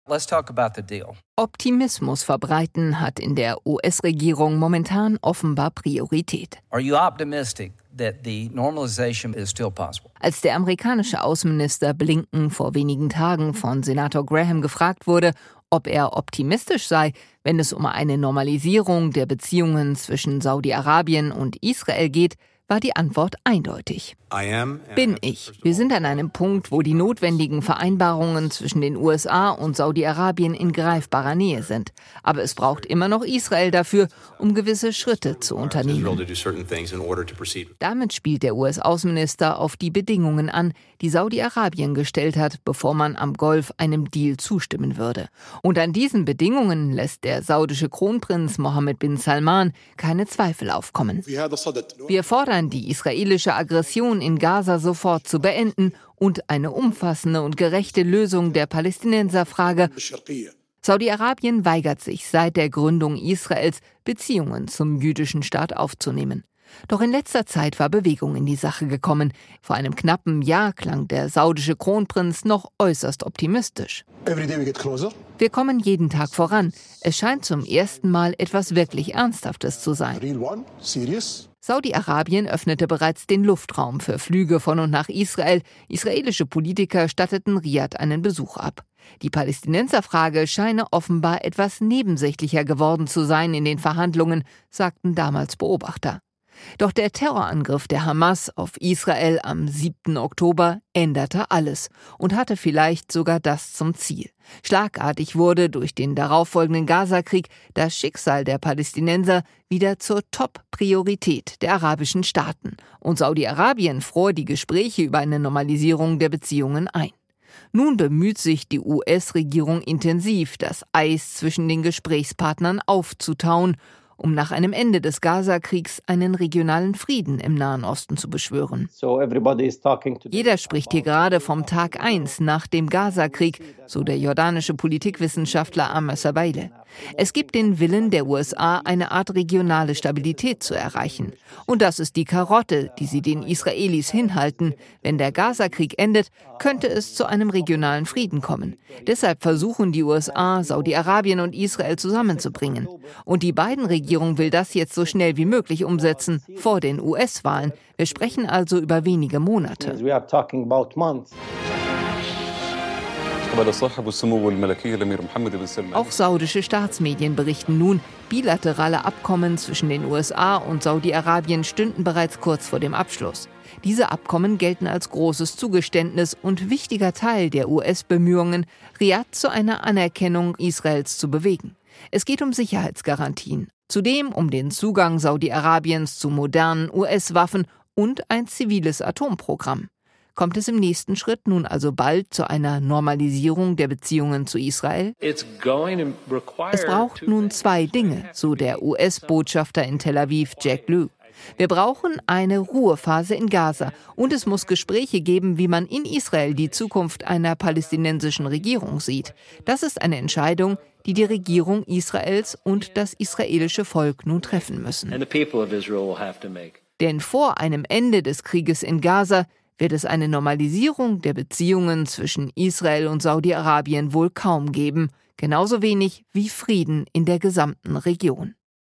Let's talk about the deal. Optimismus verbreiten hat in der US-Regierung momentan offenbar Priorität. Are you optimistic that the normalization is still possible? Als der amerikanische Außenminister Blinken vor wenigen Tagen von Senator Graham gefragt wurde, ob er optimistisch sei, wenn es um eine Normalisierung der Beziehungen zwischen Saudi-Arabien und Israel geht, war die Antwort eindeutig. Bin ich. Wir sind an einem Punkt, wo die notwendigen Vereinbarungen zwischen den USA und Saudi-Arabien in greifbarer Nähe sind. Aber es braucht immer noch Israel dafür, um gewisse Schritte zu unternehmen. Damit spielt der US-Außenminister auf die Bedingungen an, die Saudi-Arabien gestellt hat, bevor man am Golf einem Deal zustimmen würde. Und an diesen Bedingungen lässt der saudische Kronprinz Mohammed bin Salman keine Zweifel aufkommen. Wir fordern, die israelische Aggression in Gaza sofort zu beenden und eine umfassende und gerechte Lösung der Palästinenserfrage. Saudi-Arabien weigert sich seit der Gründung Israels, Beziehungen zum jüdischen Staat aufzunehmen. Doch in letzter Zeit war Bewegung in die Sache gekommen. Vor einem knappen Jahr klang der saudische Kronprinz noch äußerst optimistisch. Wir kommen jeden Tag voran. Es scheint zum ersten Mal etwas wirklich Ernsthaftes zu sein. Saudi-Arabien öffnete bereits den Luftraum für Flüge von und nach Israel. Israelische Politiker statteten Riad einen Besuch ab. Die Palästinenserfrage scheine offenbar etwas nebensächlicher geworden zu sein in den Verhandlungen, sagten damals Beobachter. Doch der Terrorangriff der Hamas auf Israel am 7. Oktober änderte alles und hatte vielleicht sogar das zum Ziel. Schlagartig wurde durch den darauffolgenden Gazakrieg das Schicksal der Palästinenser wieder zur Top-Priorität der arabischen Staaten. Und Saudi-Arabien fror die Gespräche über eine Normalisierung der Beziehungen ein. Nun bemüht sich die US-Regierung intensiv, das Eis zwischen den Gesprächspartnern aufzutauen, um nach einem Ende des Gazakriegs einen regionalen Frieden im Nahen Osten zu beschwören. Jeder spricht hier gerade vom Tag 1 nach dem Gazakrieg, so der jordanische Politikwissenschaftler Amr Sabaile. Es gibt den Willen der USA, eine Art regionale Stabilität zu erreichen. Und das ist die Karotte, die sie den Israelis hinhalten. Wenn der Gazakrieg endet, könnte es zu einem regionalen Frieden kommen. Deshalb versuchen die USA, Saudi-Arabien und Israel zusammenzubringen. Und die beiden Regierungen will das jetzt so schnell wie möglich umsetzen, vor den US-Wahlen. Wir sprechen also über wenige Monate. Auch saudische Staatsmedien berichten nun, bilaterale Abkommen zwischen den USA und Saudi-Arabien stünden bereits kurz vor dem Abschluss. Diese Abkommen gelten als großes Zugeständnis und wichtiger Teil der US-Bemühungen, Riad zu einer Anerkennung Israels zu bewegen. Es geht um Sicherheitsgarantien, zudem um den Zugang Saudi-Arabiens zu modernen US-Waffen und ein ziviles Atomprogramm. Kommt es im nächsten Schritt nun also bald zu einer Normalisierung der Beziehungen zu Israel? Es braucht nun 2 Dinge, so der US-Botschafter in Tel Aviv, Jack Lew. Wir brauchen eine Ruhephase in Gaza und es muss Gespräche geben, wie man in Israel die Zukunft einer palästinensischen Regierung sieht. Das ist eine Entscheidung, die die Regierung Israels und das israelische Volk nun treffen müssen. Denn vor einem Ende des Krieges in Gaza wird es eine Normalisierung der Beziehungen zwischen Israel und Saudi-Arabien wohl kaum geben, genauso wenig wie Frieden in der gesamten Region.